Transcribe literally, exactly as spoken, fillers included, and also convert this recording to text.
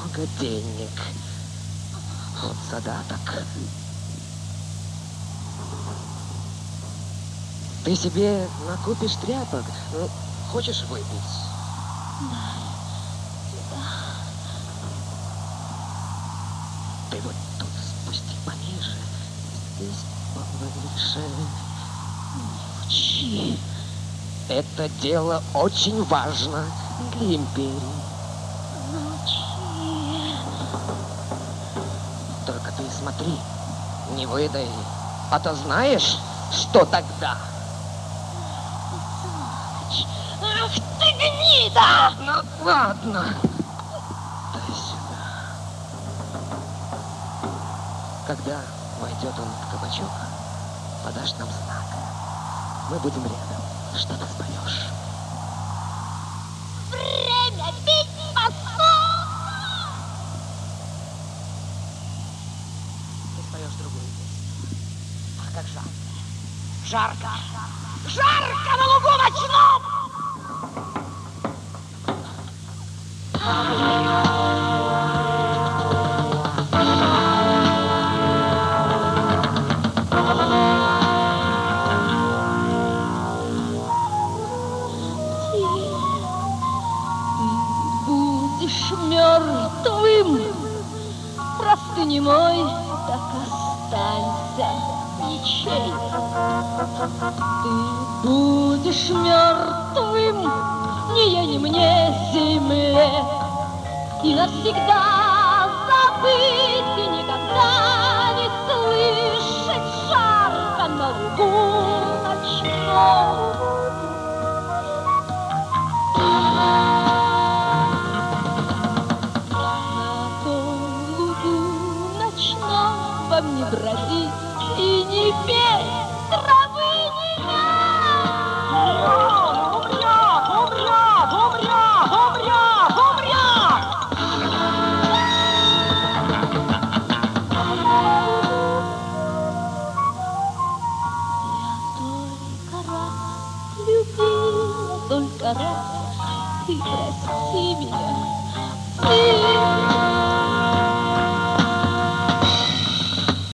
много денег. Вот задаток. Ты себе накупишь тряпок. Ну, хочешь выпить? Да. Да. Ты вот тут спусти пониже. Здесь повыше. Не учи. Это дело очень важно для империи. Научи. Только ты смотри, не выдай. А то знаешь, что тогда? Ах ты гнида! Ладно, ладно. Дай сюда. Когда войдет он в кабачок, подашь нам знак. Мы будем рядом. Что ты споешь? Время пить пошло! Ты споешь другую песню. Ах, как жарко. Жарко. Жарко на лугу ночном! Мертвым, просто не мой, так останься ничей. Ты будешь мертвым, ни я, ни мне земле, и навсегда забыть и никогда не слышать жарко на лугу ночном. Вам не бродить и не петь травы не Умрят, умрят, умрят, умрят, умрят! Я только раз любила, только раз, ты прости меня, ты.